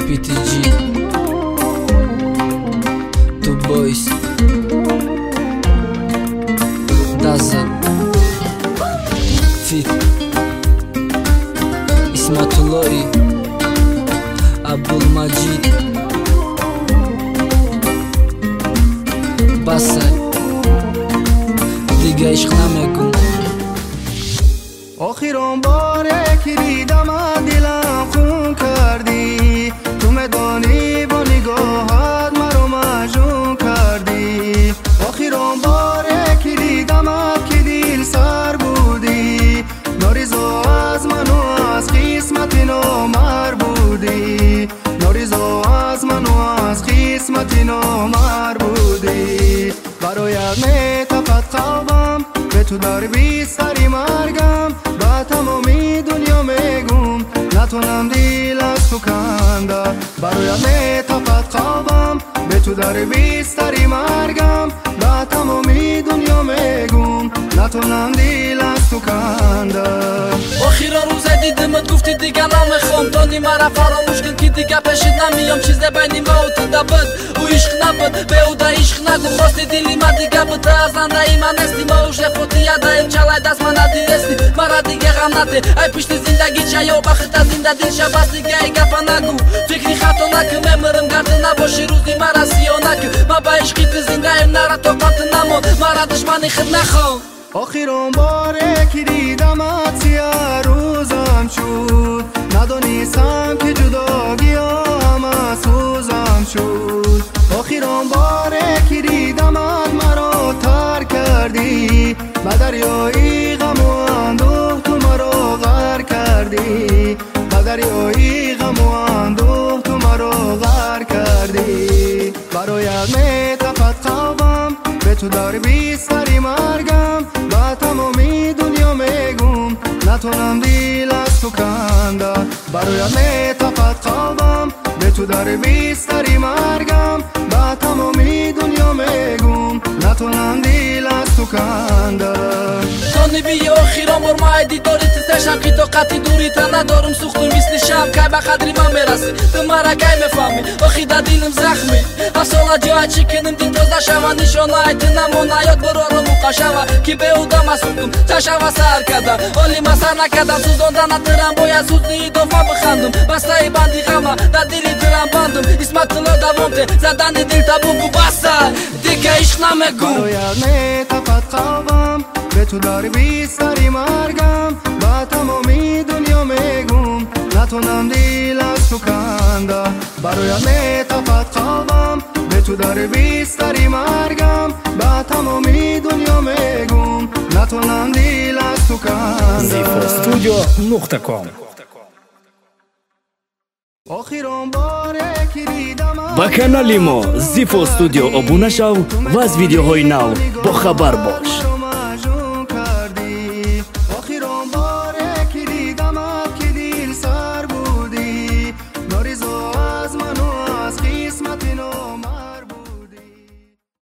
PTG Two Boys Dazzle Fit Ismatullahi Abdulmajid Basay دیگه عشق نمیکن آخرین باره که دیدم دلم خون کردی تو میدانی با نگاهت مرا مجنون کردی آخرین باره که دیدم که دل سر بودی نارضا از من و از قسمت نامر بودی نارضا از من و از قسمت نامر بودی برایت میتپد قلبم به تو در بیستری مرگم با تمامی دنیا میگم نتونم دل از تو کنده برایت میتپد قلبم به تو در بیستری مرگم با تمامی دنیا میگم نتونم دل از تو کنده آخیرا روز دیدمت گفتی دیگه نمیخوام دانی مرا فراموش کن که دیگه پیشت نمیام چیز بین ما و تو نبود او عشق نبود به او دا عشق نگو خواستی دلی ما دیگه بود از زنده ای من استی ما اوش رفوتی یادایم چلای دست من ندیرستی مرا دیگه غم نده ای پشت زندگی چه یا بخت از زنده دل شباست دیگه ای گفا نگو فکری خطا نکن ممرم گرده نباشی روزی مرا سیاه نکن ما با عشقی تو زنده ایم نرا طاقت نمون مرا دشمنی خود نخواه آخرین باره که دیدمت سیاه روزم شد ندانستم که جداگی همه سوزم شد آخرین باره که دیدمت مرا ترک کردی به دریای غم و اندوه تو مرا غرق کردی به دریای غم و اندوه تو مرا غرق کردی برایت میتپد قلبم به تو در بیستری مرگم با تمامی دنیا میگم نتونم دل از تو کنده برایت میتپد قلبم به تو در بیستری مرگم با تمامی دنیا میگم نتونم دل از تو کنده تانی بی آخیرا مرمای دیداری تسشم که طاقتی دوری تا ندارم سوختم مثل شم که به قدری من برسی تو مرا کی میفهمی آخی در دلم زخمی افسالا جای چی کنم دل تازه شوه نشانه ایت نمونه یاد برارم و قشوه که به او دم سوختم چشوه سر کردم حالی من سر نکردم سوزانده ندارم باید سوزنی دفعه بخندم بسته ای بندی غمه در دلی دلم بندم اسمت الله دوام ته زدن دل تا بگو بسته دیگه عشق نمیگو برایت میتپد قلبم به تو در بیستری مرگم با تمامی دنیا میگم نتونم دل از تو کنده برایت میتپد قلبم به تو در بیستری مرگم با تمامی دنیا میگم نتونم دل از تو کنده zifostudio.com آخرین باره که دیدم با کانالی ما زیفو استودیو ابونه شو و از ویدیوهای نو با خبر باش.